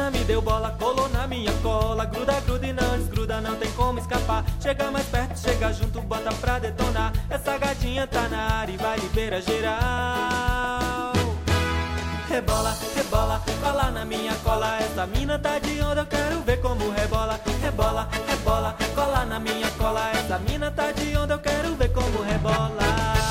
menina me deu bola, colou na minha cola. Gruda, gruda e não desgruda, não tem como escapar. Chega mais perto, chega junto, bota pra detonar. Essa gatinha tá na área e vai liberar geral. Rebola, rebola, cola na minha cola. Essa mina tá de onda, eu quero ver como rebola. Rebola, rebola, cola na minha cola. Essa mina tá de onda, eu quero ver como rebola.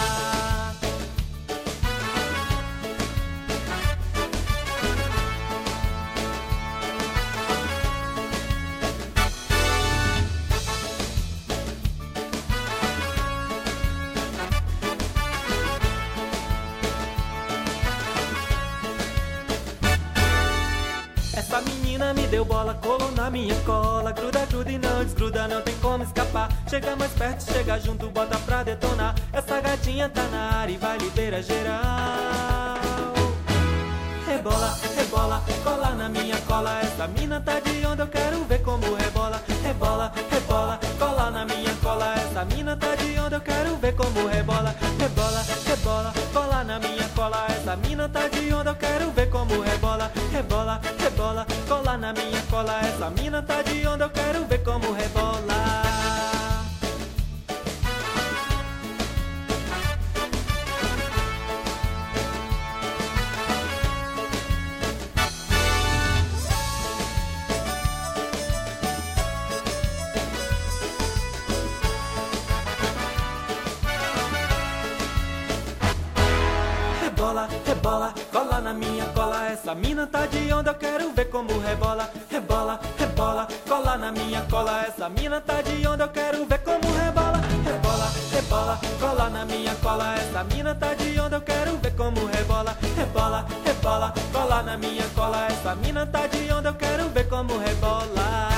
Essa menina me deu bola, colou na minha cola. Gruda, gruda e não desgruda, não tem como escapar. Chega mais perto, chega junto, bota pra detonar. Essa gatinha tá na área e vai liberar geral. Rebola, rebola, cola na minha cola. Essa mina tá de onda, eu quero ver como rebola. Rebola, rebola, cola na minha cola. Essa mina tá de onda, eu quero ver como rebola. Rebola, rebola, cola na minha cola. Essa mina tá de onda, eu quero ver como rebola. Rebola, rebola, cola na minha cola. Essa mina tá de onda, eu quero ver como rebola. Rebola, rebola, cola na minha cola. Essa mina tá de onda, eu quero ver como rebola. Rebola, rebola, cola na minha cola. Essa mina tá de onda, eu quero ver como rebola. Rebola, rebola, cola na minha cola. Essa mina tá de onda, eu quero ver como rebola. Rebola, rebola, cola na minha cola. Essa mina tá de onda, eu quero ver como rebola.